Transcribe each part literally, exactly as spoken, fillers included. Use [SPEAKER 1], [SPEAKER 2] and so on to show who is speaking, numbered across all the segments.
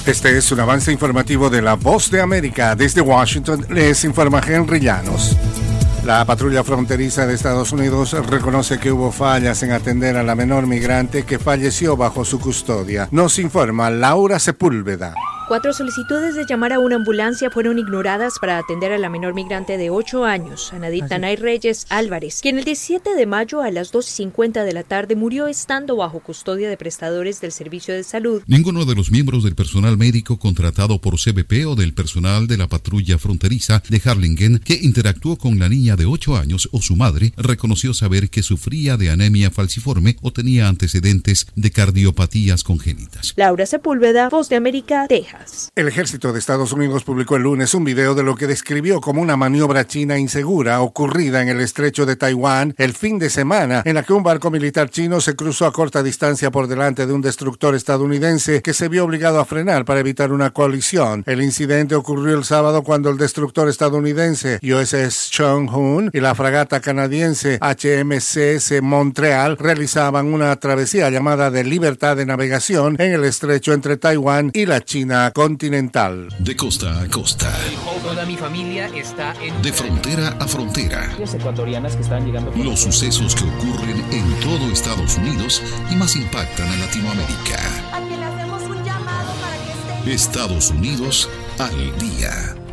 [SPEAKER 1] Este es un avance informativo de La Voz de América. Desde Washington les informa Henry Llanos. La patrulla fronteriza de Estados Unidos reconoce que hubo fallas en atender a la menor migrante que falleció bajo su custodia. Nos informa Laura Sepúlveda.
[SPEAKER 2] Cuatro solicitudes de llamar a una ambulancia fueron ignoradas para atender a la menor migrante de ocho años, Anadit Tanay Reyes Álvarez, quien el diecisiete de mayo a las dos y cincuenta de la tarde murió estando bajo custodia de prestadores del servicio de salud.
[SPEAKER 3] Ninguno de los miembros del personal médico contratado por C B P o del personal de la patrulla fronteriza de Harlingen que interactuó con la niña de ocho años o su madre reconoció saber que sufría de anemia falciforme o tenía antecedentes de cardiopatías congénitas.
[SPEAKER 2] Laura Sepúlveda, Voz de América, Texas.
[SPEAKER 1] El ejército de Estados Unidos publicó el lunes un video de lo que describió como una maniobra china insegura ocurrida en el estrecho de Taiwán el fin de semana, en la que un barco militar chino se cruzó a corta distancia por delante de un destructor estadounidense que se vio obligado a frenar para evitar una colisión. El incidente ocurrió el sábado cuando el destructor estadounidense U S S Chong-Hun y la fragata canadiense H M C S Montreal realizaban una travesía llamada de libertad de navegación en el estrecho entre Taiwán y la China continental.
[SPEAKER 3] De costa a costa.
[SPEAKER 4] Toda mi familia está en...
[SPEAKER 3] De frontera a frontera.
[SPEAKER 4] Ecuatorianas que están llegando...
[SPEAKER 3] Los sucesos que ocurren en todo Estados Unidos y más impactan a Latinoamérica.
[SPEAKER 5] Aquí le hacemos un llamado para que esté...
[SPEAKER 3] Estados Unidos al día.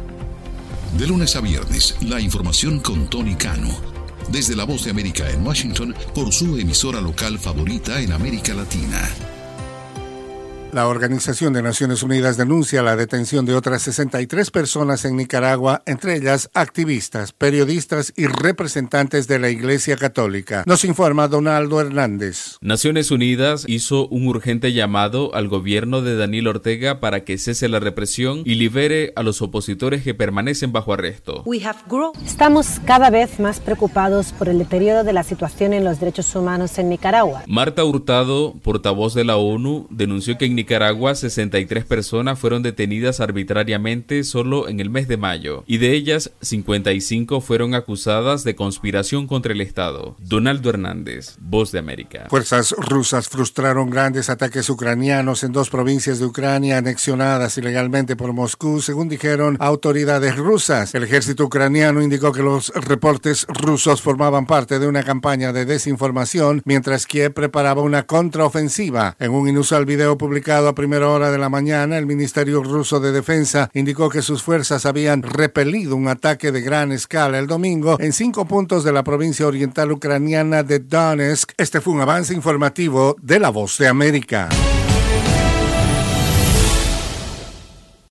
[SPEAKER 3] De lunes a viernes, la información con Tony Cano. Desde La Voz de América en Washington, por su emisora local favorita en América Latina.
[SPEAKER 1] La Organización de Naciones Unidas denuncia la detención de otras sesenta y tres personas en Nicaragua, entre ellas activistas, periodistas y representantes de la Iglesia Católica. Nos informa Donaldo Hernández.
[SPEAKER 6] Naciones Unidas hizo un urgente llamado al gobierno de Daniel Ortega para que cese la represión y libere a los opositores que permanecen bajo arresto.
[SPEAKER 7] Estamos cada vez más preocupados por el deterioro de la situación en los derechos humanos en Nicaragua.
[SPEAKER 6] Marta Hurtado, portavoz de la ONU, denunció que en Nicaragua sesenta y tres personas fueron detenidas arbitrariamente solo en el mes de mayo, y de ellas cincuenta y cinco fueron acusadas de conspiración contra el Estado. Donaldo Hernández, Voz de América.
[SPEAKER 1] Fuerzas rusas frustraron grandes ataques ucranianos en dos provincias de Ucrania anexionadas ilegalmente por Moscú, según dijeron autoridades rusas. El ejército ucraniano indicó que los reportes rusos formaban parte de una campaña de desinformación, mientras Kiev preparaba una contraofensiva. En un inusual video publicado a primera hora de la mañana, el Ministerio Ruso de Defensa indicó que sus fuerzas habían repelido un ataque de gran escala el domingo en cinco puntos de la provincia oriental ucraniana de Donetsk. Este fue un avance informativo de La Voz de América.